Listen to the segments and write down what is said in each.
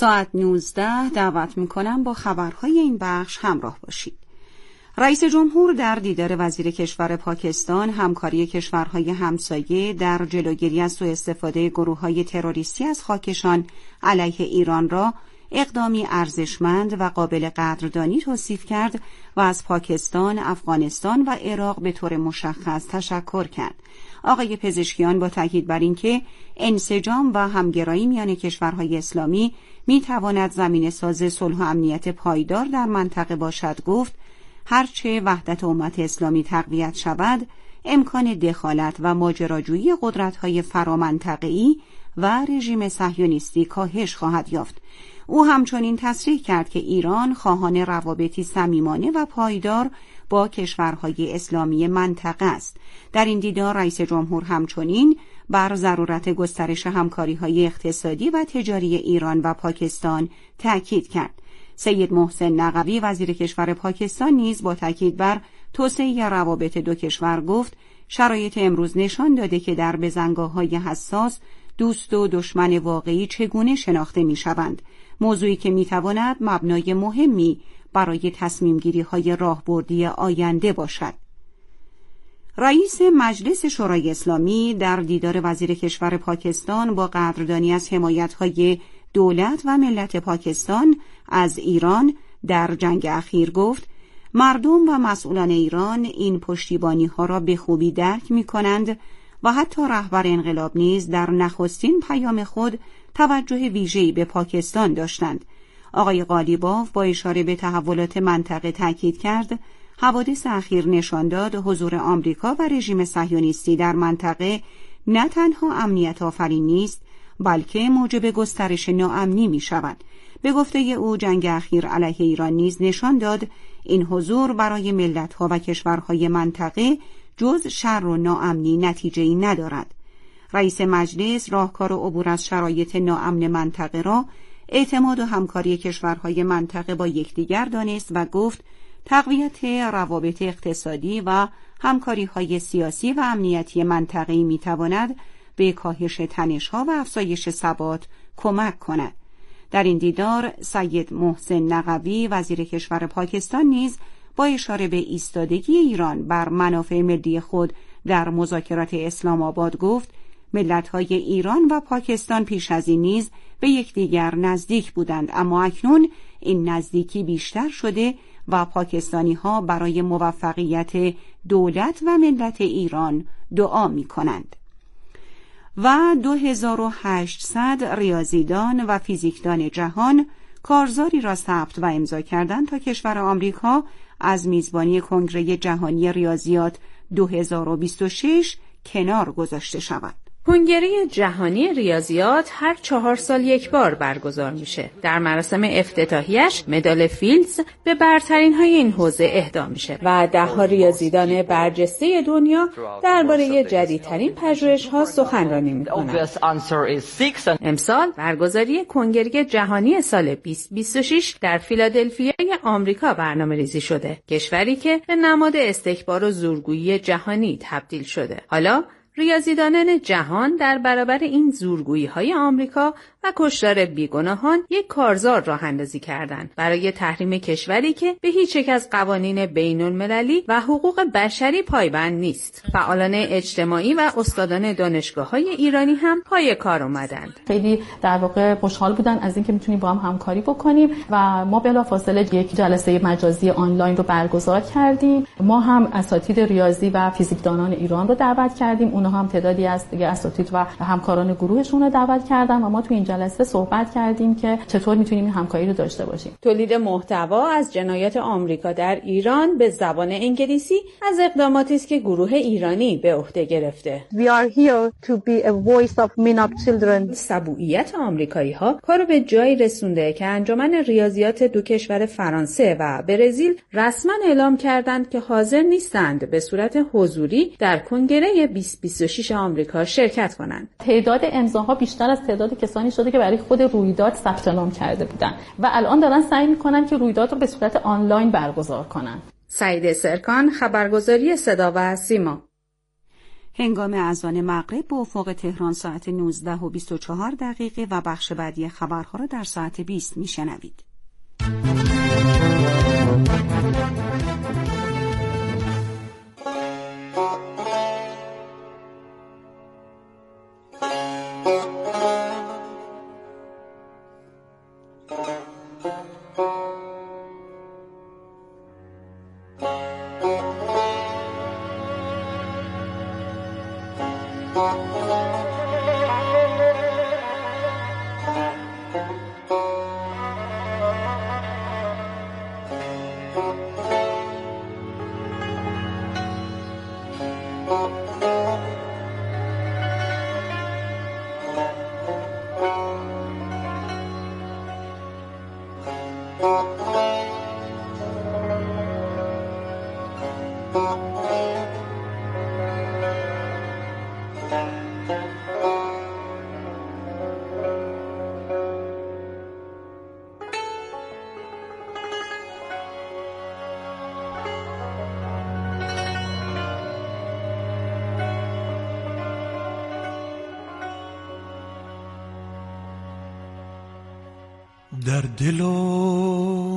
ساعت 19 دعوت میکنم با خبرهای این بخش همراه باشید. رئیس جمهور در دیدار وزیر کشور پاکستان همکاری کشورهای همسایه در جلوگیری از سوء استفاده گروه‌های تروریستی از خاکشان علیه ایران را اقدامی ارزشمند و قابل قدردانی توصیف کرد و از پاکستان، افغانستان و عراق به طور مشخص تشکر کرد. آقای پزشکیان با تاکید بر اینکه انسجام و همگرایی میان کشورهای اسلامی میتواند زمینه‌ساز صلح و امنیت پایدار در منطقه باشد گفت هرچه وحدت امت اسلامی تقویت شود، امکان دخالت و ماجراجویی قدرت‌های فرامنطقه‌ای و رژیم صهیونیستی کاهش خواهد یافت. او همچنین تصریح کرد که ایران خواهان روابطی صمیمانه و پایدار با کشورهای اسلامی منطقه است. در این دیدار رئیس جمهور همچنین بر ضرورت گسترش همکاری‌های اقتصادی و تجاری ایران و پاکستان تأکید کرد. سید محسن نقوی وزیر کشور پاکستان نیز با تأکید بر توسعه روابط دو کشور گفت شرایط امروز نشان داده که در بزنگاه‌های حساس دوست و دشمن واقعی چگونه شناخته می‌شوند، موضوعی که می‌تواند مبنای مهمی برای تصمیم‌گیری‌های راهبردی آینده باشد. رئیس مجلس شورای اسلامی در دیدار وزیر کشور پاکستان با قدردانی از حمایت‌های دولت و ملت پاکستان از ایران در جنگ اخیر گفت مردم و مسئولان ایران این پشتیبانی‌ها را به خوبی درک می‌کنند و حتی رهبر انقلاب نیز در نخستین پیام خود توجه ویژه‌ای به پاکستان داشتند. آقای قالیباف با اشاره به تحولات منطقه تاکید کرد حوادث اخیر نشان داد حضور آمریکا و رژیم صهیونیستی در منطقه نه تنها امنیت آفرین نیست بلکه موجب گسترش ناامنی می شود. به گفته او جنگ اخیر علیه ایران نیز نشان داد این حضور برای ملت‌ها و کشورهای منطقه جز شر و ناامنی نتیجه‌ای ندارد. رئیس مجلس راهکار عبور از شرایط ناامن منطقه را اعتماد و همکاری کشورهای منطقه با یکدیگر دانست و گفت تقویت روابط اقتصادی و همکاری‌های سیاسی و امنیتی منطقه‌ای می‌تواند به کاهش تنش‌ها و افزایش ثبات کمک کند. در این دیدار سید محسن نقوی وزیر کشور پاکستان نیز با اشاره به ایستادگی ایران بر منافع ملی خود در مذاکرات اسلام آباد گفت ملت‌های ایران و پاکستان پیش از این نیز به یکدیگر نزدیک بودند، اما اکنون این نزدیکی بیشتر شده و پاکستانی‌ها برای موفقیت دولت و ملت ایران دعا می‌کنند. و 2800 ریاضیدان و فیزیکدان جهان کارزاری را ثبت و امضا کردند تا کشور آمریکا از میزبانی کنگره جهانی ریاضیات 2026 کنار گذاشته شود. کنگره جهانی ریاضیات هر 4 سال یک بار برگزار میشه. در مراسم افتتاحیش مدال فیلدز به برترین‌های این حوزه اهدا میشه و 10 ریاضیدان برجسته دنیا درباره جدیدترین پژوهش‌ها سخنرانی میکنند. امسال برگزاری کنگره جهانی سال 2026 در فیلادلفیای آمریکا برنامه‌ریزی شده، کشوری که به نماد استکبار و زورگویی جهانی تبدیل شده. حالا ریاضیدانان جهان در برابر این زورگویی‌های آمریکا و کشتار بیگناهان یک کارزار راه اندازی کردند برای تحریم کشوری که به هیچ یک از قوانین بین‌المللی و حقوق بشری پایبند نیست. فعالان اجتماعی و استادان دانشگاه‌های ایرانی هم پای کار اومدند. خیلی در واقع خوشحال بودن از اینکه میتونیم با هم همکاری بکنیم و ما بلافاصله یک جلسه مجازی آنلاین رو برگزار کردیم. ما هم اساتید ریاضی و فیزیکدانان ایران رو دعوت کردیم، اونها هم تعدادی از دیگه اساتید و همکاران گروهشون رو دعوت کردن و ما تو این جلسه صحبت کردیم که چطور میتونیم این همکاری رو داشته باشیم. تولید محتوا از جنایات آمریکا در ایران به زبان انگلیسی از اقداماتی است که گروه ایرانی به عهده گرفته. We are here to be a voice of MENAP children. سبوعیت آمریکایی‌ها کارو به جایی رسونده که انجمن ریاضیات دو کشور فرانسه و برزیل رسما اعلام کردند که حاضر نیستند به صورت حضوری در کنگره 2026 آمریکا شرکت کنند. تعداد امضاها بیشتر از تعداد کسانی شده که برای خود رویداد ثبت نام کرده بودن و الان دارن سعی می‌کنن که رویداد رو به صورت آنلاین برگزار کنن. سعید سرکان، خبرگزاری صدا و سیما. هنگام اذان مغرب به افق تهران ساعت 19:24 و بخش بعدی خبرها را در ساعت 20 میشنوید. در دل و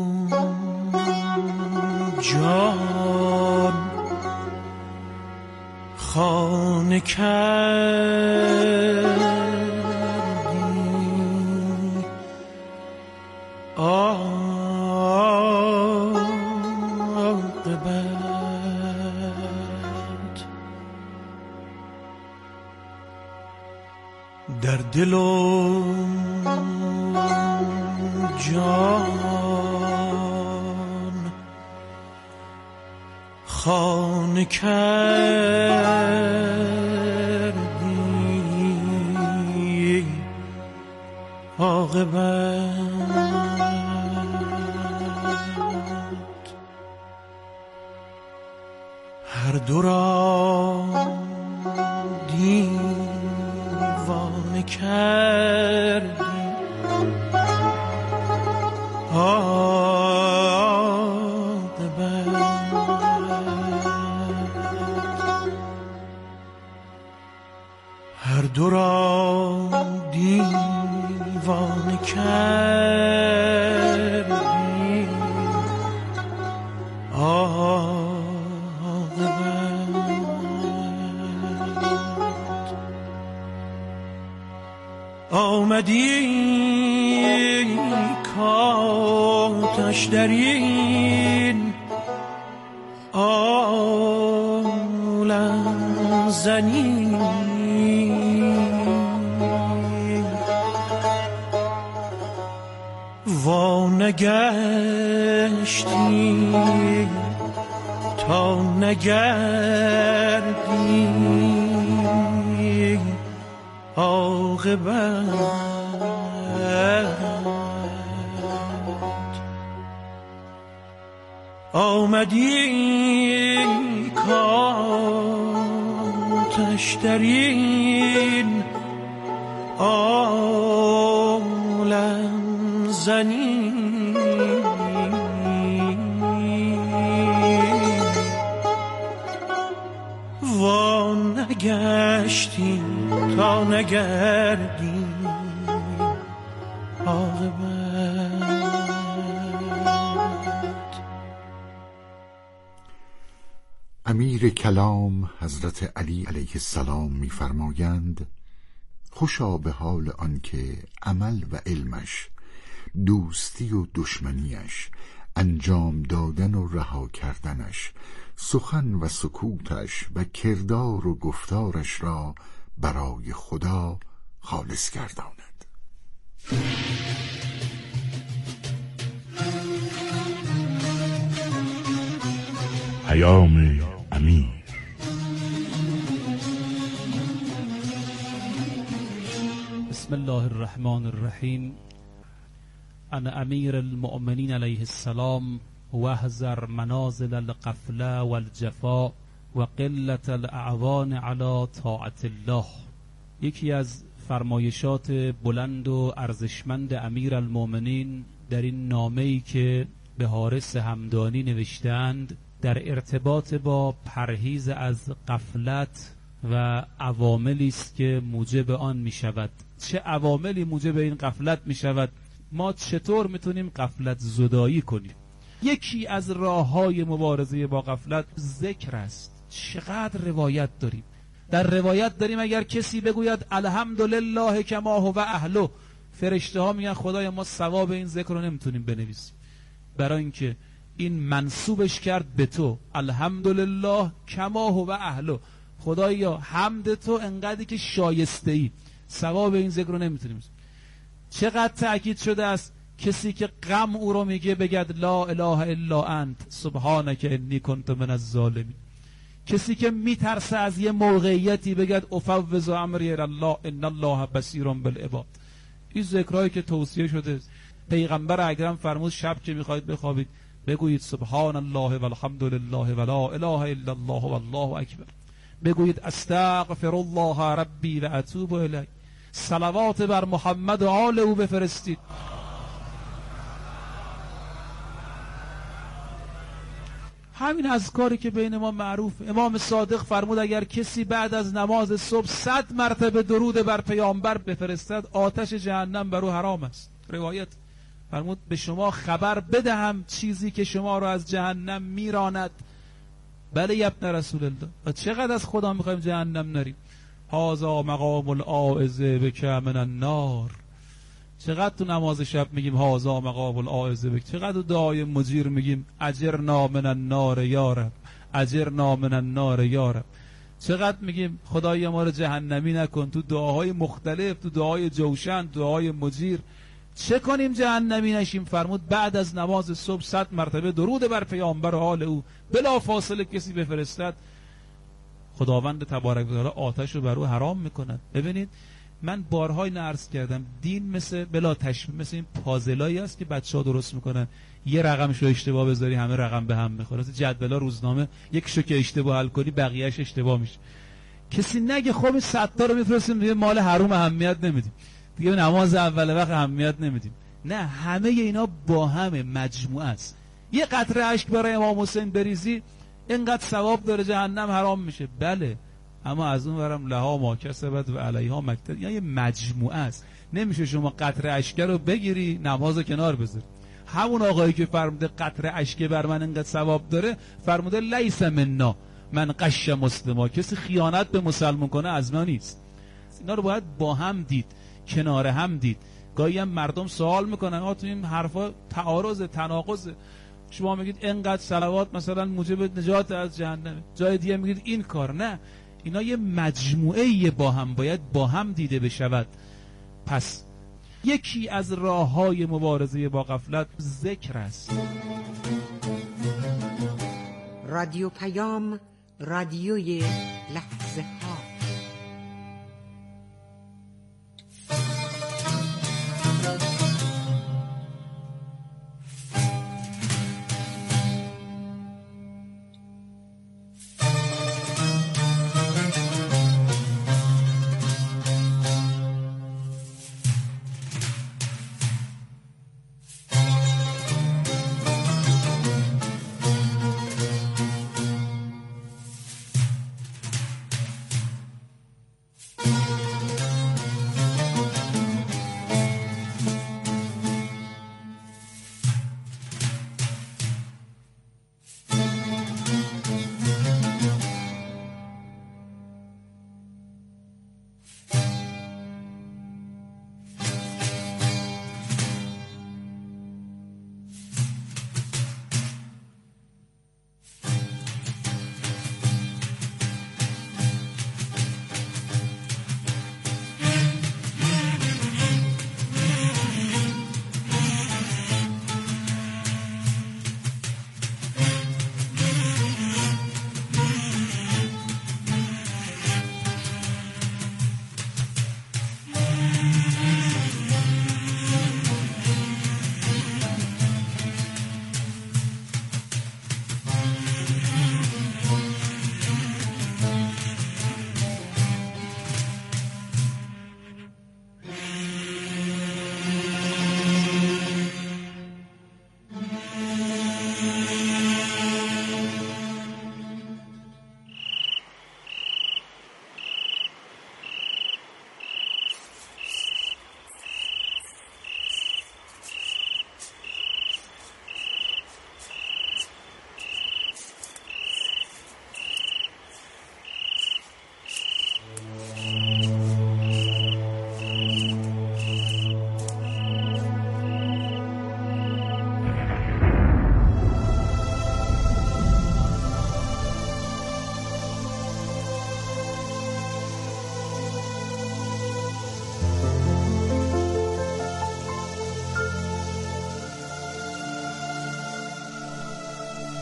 جان خانه کردی، عاقبت در دل و جان خانه کردی، عاقبت هر دو را دیوانه کردی، هر دو را دیوانه کردی، عاقبت آمدی کاتش در این عالم زنی، وا نگشتی تا نگردی، عاقبت آمدی کاتش در این عالم زنی، وا نگشتی تا نگردی، عاقبت امیر کلام حضرت علی علیه السلام می‌فرمایند: خوشا به حال آنکه عمل و علمش، دوستی و دشمنیش، انجام دادن و رها کردنش، سخن و سکوتش و کردار و گفتارش را برای خدا خالص گرداند. پیام امیر. بسم الله الرحمن الرحیم. انا امیر المؤمنین علیه السلام واحذر منازل الغفله والجفا و قلت الاعوان علی طاعت الله. یکی از فرمایشات بلند و ارزشمند امیر المؤمنین در این نامه‌ای که به حارث همدانی نوشتند در ارتباط با پرهیز از غفلت و عواملی است که موجب آن می شود. چه عواملی موجب این غفلت می شود؟ ما چطور میتونیم غفلت زدایی کنیم؟ یکی از راه‌های مبارزه با غفلت ذکر است. چقدر روایت داریم. در روایت داریم اگر کسی بگوید الحمدلله کما هو اهله، فرشته ها میگن خدای ما ثواب این ذکر رو نمیتونیم بنویسیم، برای اینکه این منسوبش کرد به تو. الحمدلله کما هو اهله، خدایا حمد تو انقدری که شایسته ای، ثواب این ذکر رو نمیتونیم. چقدر تأکید شده است کسی که غم او رو میگه بگد لا اله الا انت سبحانک انی کنت من الظالمین. کسی که میترسه از یه موقعیتی بگد افوض امری الی الله ان الله بصیر بالعباد. این ذکرهایی که توصیه شده، پیغمبر اکرم فرمود شب که میخواید بخوابید بگویید سبحان الله والحمد لله ولا اله الا الله والله اکبر. بگویید استغفر الله ربی و اتوب الیه. صلوات بر محمد و آل او بفرستید. همین اذکاری که بین ما معروف. امام صادق فرمود اگر کسی بعد از نماز صبح 100 مرتبه درود بر پیامبر بفرستد آتش جهنم بر او حرام است. روایت فرمود به شما خبر بدهم چیزی که شما را از جهنم میراند. بله ابن رسول الله. و چقدر از خدا میخوایم جهنم نریم. هذا مقام العائذ بک من النار. چقدر تو نماز شب میگیم هذا مقام العائذ بک، چقدر تو دعای مجیر میگیم اجرنا من النار یا رب، اجرنا من النار یا رب. چقدر میگیم خدای ما رو جهنمی نکن تو دعاهای مختلف، تو دعای جوشن، دعای مجیر. چه کنیم جهنمی نشیم؟ فرمود بعد از نماز صبح 100 مرتبه درود بر پیامبر و آل او بلا فاصله کسی بفرستد، خداوند تبارک و تعالی آتش رو بر او حرام میکند. ببینید من بارها اینو عرض کردم، دین مثل بلا تشبیه مثل این پازلایی است که بچه‌ها درست میکنن، یه رقمشو اشتباه بذاری همه رقم به هم میخوره. مثل جدولا روزنامه یکیشو که اشتباه حل کنی بقیه‌اش اشتباه میشه. کسی نگه خب این 100 تا رو میفرستیم دیگه مال حروم اهمیت نمیدیم، دیگه نماز اول وقت اهمیت نمیدیم. نه، همه اینا با هم مجموعه است. یه قطره اشک برای امام حسین بریزی اینقدر ثواب داره، جهنم حرام میشه. بله، اما از اون ورم لها ما کسبت و علیها مکتسبت. یعنی مجموعه است. نمیشه شما قطره اشک رو بگیری نماز کنار بذاری. همون آقایی که فرموده قطره اشک بر من اینقدر ثواب داره، فرموده لیس منا من قش مسلما، کسی خیانت به مسلمان کنه از ما نیست. اینا رو باید با هم دید، کنار هم دید. گاهی هم مردم سوال میکنن تو این حرفا تعارض تناقض، شما میگید اینقدر صلوات مثلا موجب نجات از جهنم، جای دیگه میگید این کار. نه، اینا یه مجموعه با هم باید با هم دیده بشود. پس یکی از راه‌های مبارزه با غفلت ذکر است. رادیو پیام، رادیوی لحظه ها.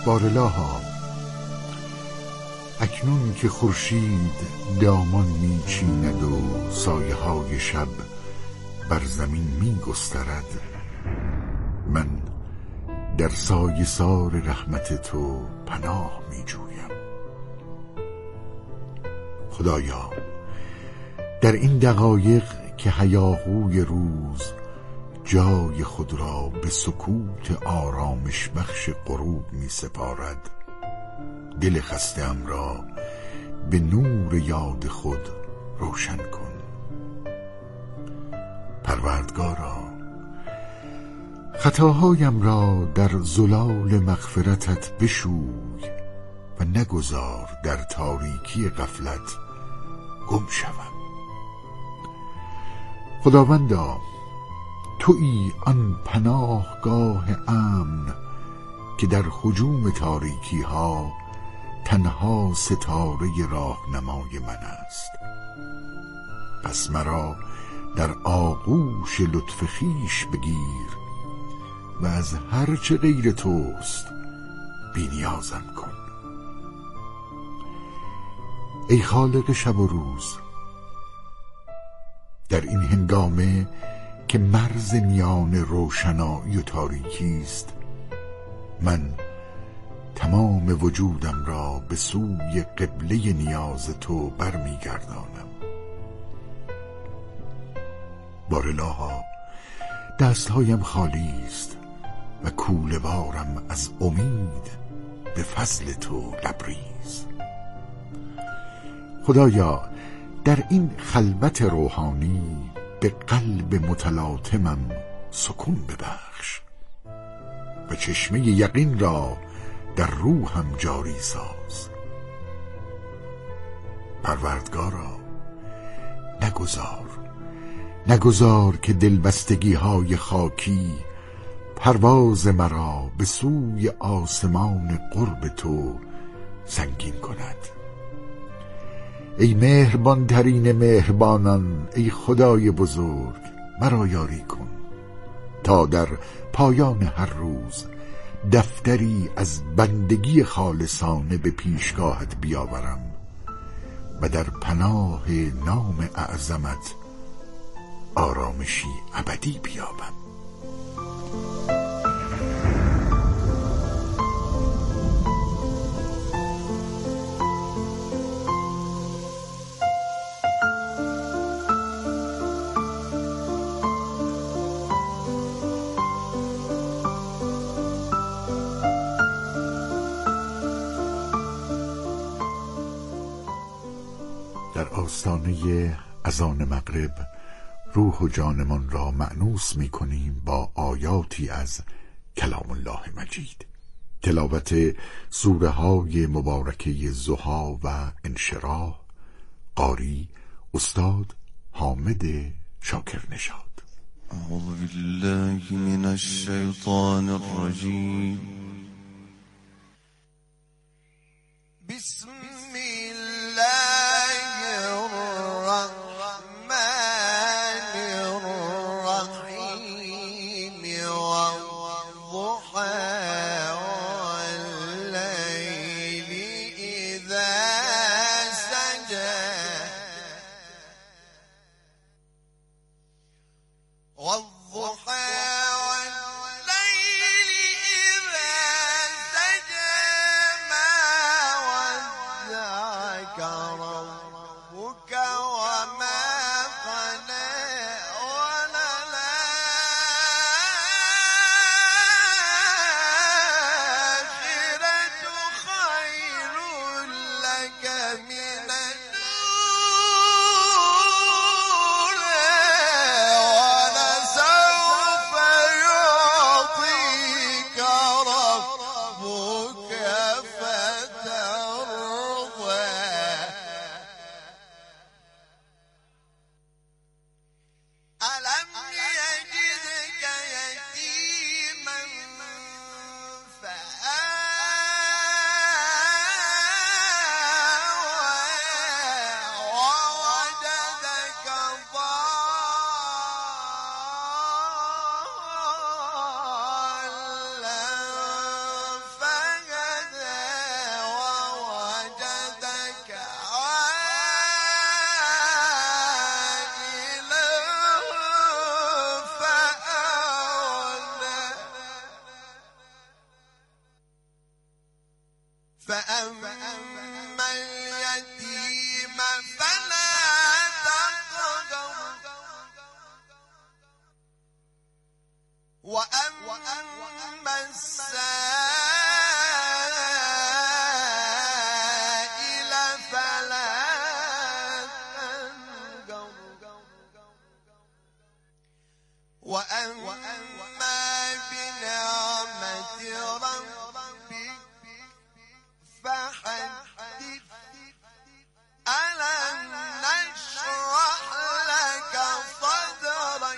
بارلاها، اکنون که خورشید دامان میچیند و سایه های شب بر زمین میگسترد، من در سایه سار رحمت تو پناه میجویم. خدایا، در این دقایق که هیاهوی روز جای خود را به سکوت آرامش بخش غروب می سپارد، دل خسته‌ام را به نور یاد خود روشن کن. پروردگارا، خطاهایم را در زلال مغفرتت بشوی و نگذار در تاریکی غفلت گم شوم. خداوندا، تویی آن پناهگاه امن که در هجوم تاریکی ها تنها ستاره راهنمای من است. پس مرا در آغوش لطف خویش بگیر و از هر چه غیر توست بی‌نیازم کن. ای خالق شب و روز، در این هنگامه که مرز میان روشنایی و تاریکی است، من تمام وجودم را به سوی قبله نیاز تو برمیگردانم. بارلاها، دستهایم خالی است و کوله‌وارم از امید به فضل تو لبریز. خدایا، در این خلوت روحانی به قلب متلاطمم سکون ببخش و چشمه یقین را در روحم جاری ساز. پروردگارا، نگذار که دلبستگی های خاکی پرواز مرا به سوی آسمان قرب تو سنگین کند. ای مهربان ترین مهربانان، ای خدای بزرگ، مرا یاری کن تا در پایان هر روز دفتری از بندگی خالصانه به پیشگاهت بیاورم و در پناه نام اعظمت آرامشی ابدی بیابم. در آستانه اذان مغرب روح و جانمان را مأنوس می کنیم با آیاتی از کلام الله مجید. تلاوت سوره های مبارکه ضحی و انشراح. قاری استاد حامد شاکرنژاد. اعوذ بالله من الشیطان الرجیم. بسم فأما اليتيم فلا تقهر وأما السائل فلا تنهر وأما بنعمة ربك فحدث ألم نشرح لك صدرك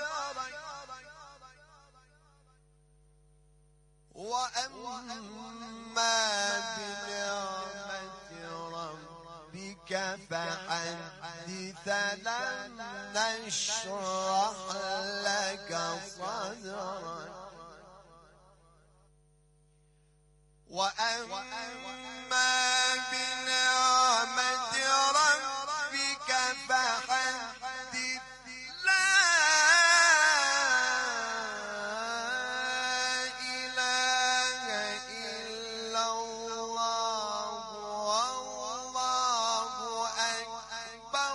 وأما بنعمة ربك فحدث لم نشرح لك صدرك وأما بنعمة ربك فحدث لا إله إلا الله والله أكبر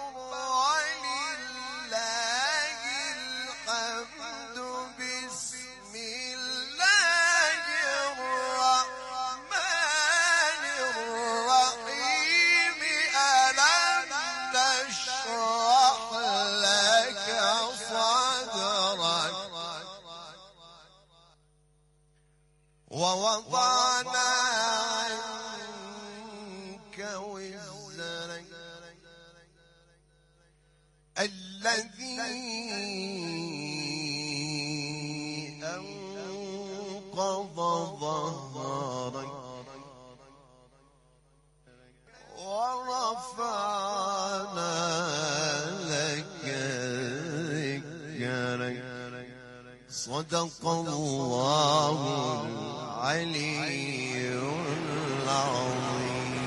ولله الحمد بسم الله الرحمن الرحيم ألم نشرح لك صدرك ووضعنا عنك وزرك الذي أنقض ظهرك ورفعنا لك ذكرك صدق الله العلي العظيم.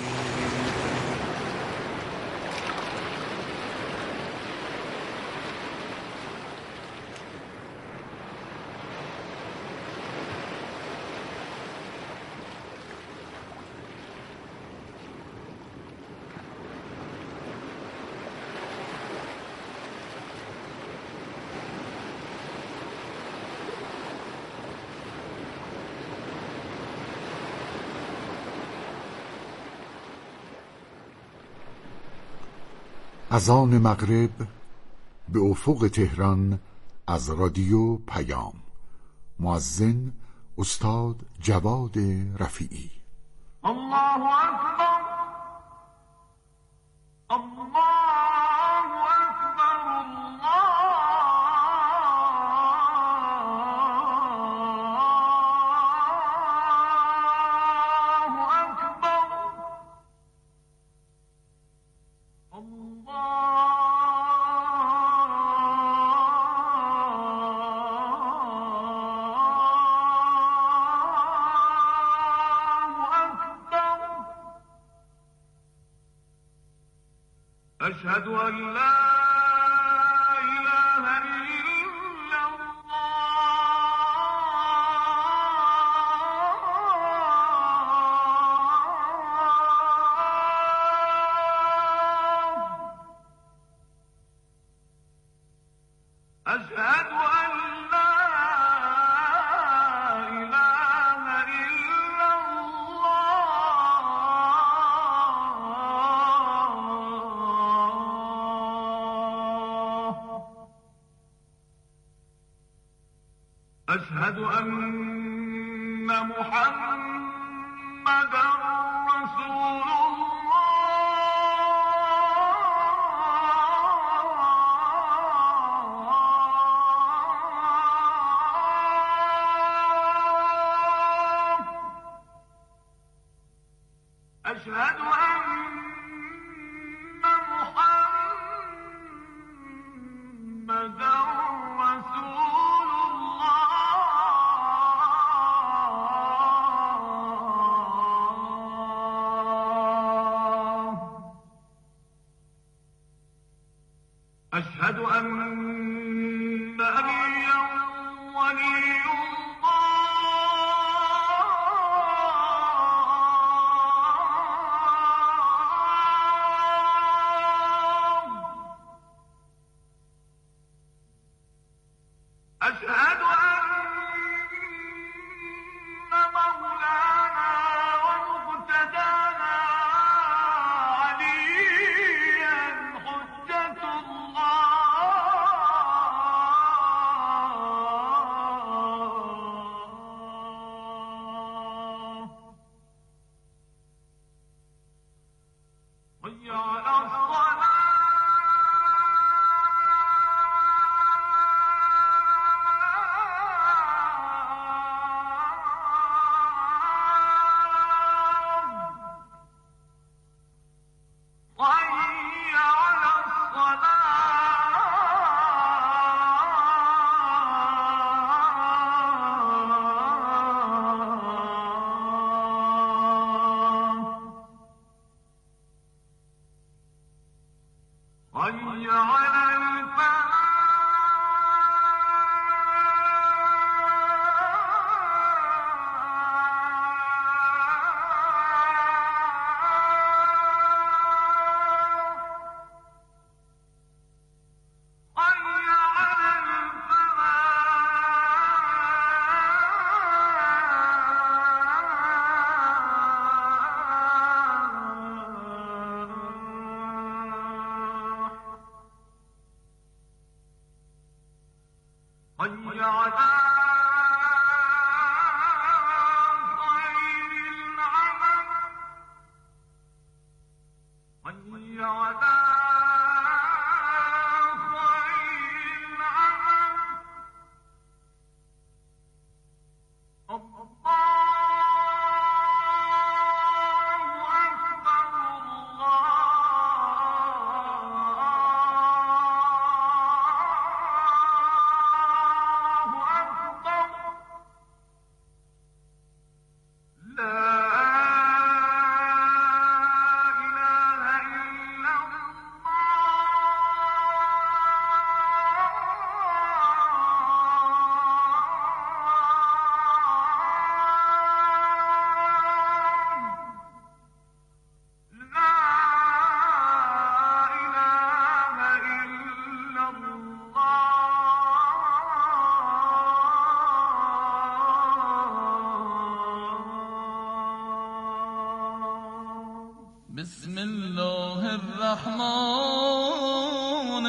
اذان مغرب به افق تهران از رادیو پیام. مؤذن استاد جواد رفیعی. الله اکبر الله اکبر أشهد أن لا إله إلا الله أشهد أن لا إله إلا أشهد أن محمدًا رسول الله أشهد أن محمدًا رسول أشهد أن نبيا ولي الله. بسم الله الرحمن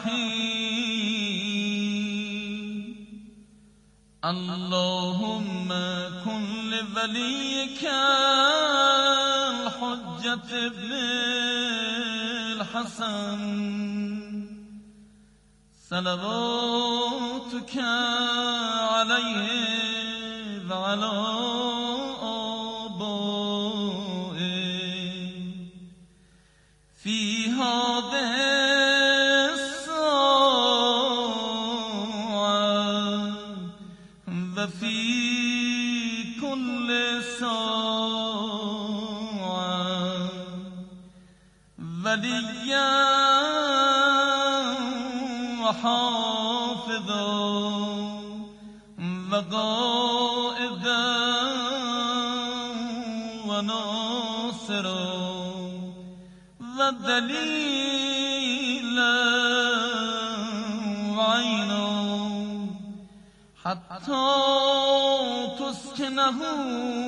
الرحيم اللهم كن لوليك الحجة ابن الحسن صلواتك عليه وعلى في هذه الساعة وفي كل ساعة وليا وحافظا وقائدا وناصرا ودليلا وعينا حتى تسكنه